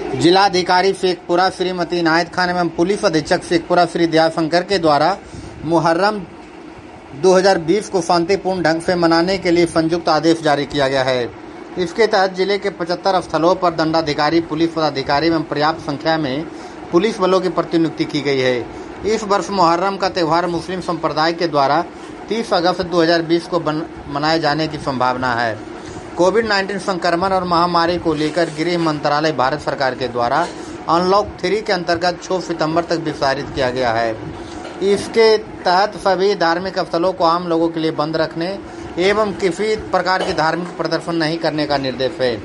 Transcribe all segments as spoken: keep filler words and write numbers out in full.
जिलाधिकारी शेखपुरा श्रीमती इनायत खान एवं पुलिस अधीक्षक शेखपुरा श्री दयाशंकर के द्वारा मुहर्रम दो हज़ार बीस को शांतिपूर्ण ढंग से मनाने के लिए संयुक्त आदेश जारी किया गया है। इसके तहत जिले के पचहत्तर स्थलों पर दंडाधिकारी, पुलिस पदाधिकारी एवं पर्याप्त संख्या में पुलिस बलों की प्रतिनियुक्ति की गई है। इस वर्ष मुहर्रम का त्यौहार मुस्लिम संप्रदाय के द्वारा तीस अगस्त दो हज़ार बीस को मनाए जाने की संभावना है। कोविड उन्नीस संक्रमण और महामारी को लेकर गृह मंत्रालय भारत सरकार के द्वारा अनलॉक थ्री के अंतर्गत छह सितंबर तक विस्तारित किया गया है। इसके तहत सभी धार्मिक स्थलों को आम लोगों के लिए बंद रखने एवं किसी प्रकार की धार्मिक प्रदर्शन नहीं करने का निर्देश है।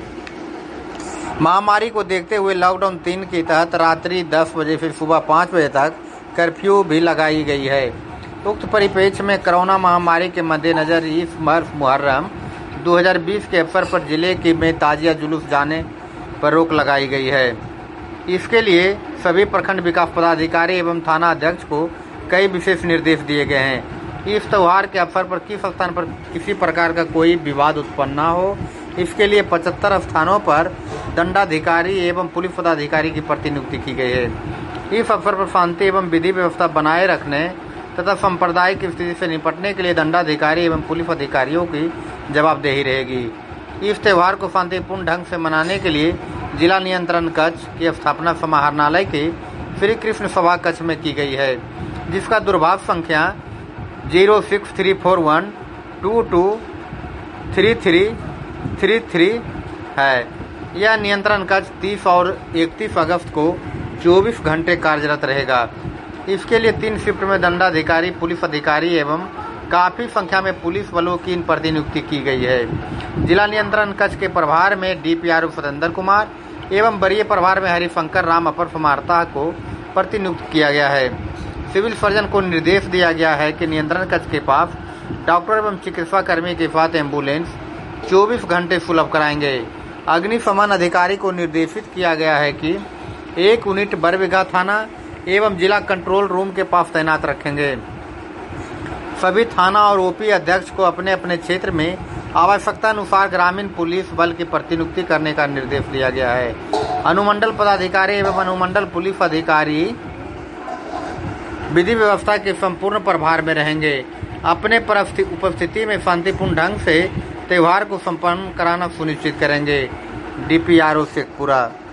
महामारी को देखते हुए लॉकडाउन तीन के तहत रात्रि दस बजे से सुबह पाँच बजे तक कर्फ्यू भी लगाई गई है। उक्त परिप्रेक्ष्य में कोरोना महामारी के मद्देनजर इस वर्ष मुहर्रम दो हज़ार बीस के अवसर पर जिले के में ताजिया जुलूस जाने पर रोक लगाई गई है। इसके लिए सभी प्रखंड विकास पदाधिकारी एवं थाना अध्यक्ष को कई विशेष निर्देश दिए गए हैं। इस त्यौहार के अवसर पर किस स्थान पर किसी प्रकार का कोई विवाद उत्पन्न न हो, इसके लिए पचहत्तर स्थानों पर दंडाधिकारी एवं पुलिस पदाधिकारी की प्रतिनियुक्ति की गई है। इस अवसर पर शांति एवं विधि व्यवस्था बनाए रखने तथा सांप्रदायिक स्थिति से निपटने के लिए दंडाधिकारी एवं पुलिस अधिकारियों की जवाबदेही रहेगी। इस त्यौहार को शांतिपूर्ण ढंग से मनाने के लिए जिला नियंत्रण कक्ष की स्थापना समाहरणालय के श्री कृष्ण सभा कक्ष में की गई है, जिसका दूरभाष संख्या zero six three four one two two three three three three है। यह नियंत्रण कक्ष तीस और इकतीस अगस्त को चौबीस घंटे कार्यरत रहेगा। इसके लिए तीन शिफ्ट में दंडाधिकारी, पुलिस अधिकारी एवं काफी संख्या में पुलिस बलों की प्रतिनियुक्ति की गई है। जिला नियंत्रण कक्ष के प्रभार में डीपीआरओ सतेंद्र कुमार एवं वरीय प्रभार में हरिशंकर राम अपर समाहर्ता को प्रतिनियुक्त किया गया है। सिविल सर्जन को निर्देश दिया गया है कि नियंत्रण कक्ष के पास डॉक्टर एवं चिकित्सा कर्मी के साथ एम्बुलेंस चौबीस घंटे सुलभ कराएंगे। अग्निशमन अधिकारी को निर्देशित किया गया है कि एक यूनिट बरबीघा थाना एवं जिला कंट्रोल रूम के पास तैनात रखेंगे। सभी थाना और ओपी अध्यक्ष को अपने अपने क्षेत्र में आवश्यकता अनुसार ग्रामीण पुलिस बल की प्रतिनियुक्ति करने का निर्देश दिया गया है। अनुमंडल पदाधिकारी एवं अनुमंडल पुलिस अधिकारी विधि व्यवस्था के संपूर्ण प्रभार में रहेंगे। अपने उपस्थिति में शांतिपूर्ण ढंग से त्यौहार को संपन्न कराना सुनिश्चित करेंगे। डीपीआरओ शेखपुरा।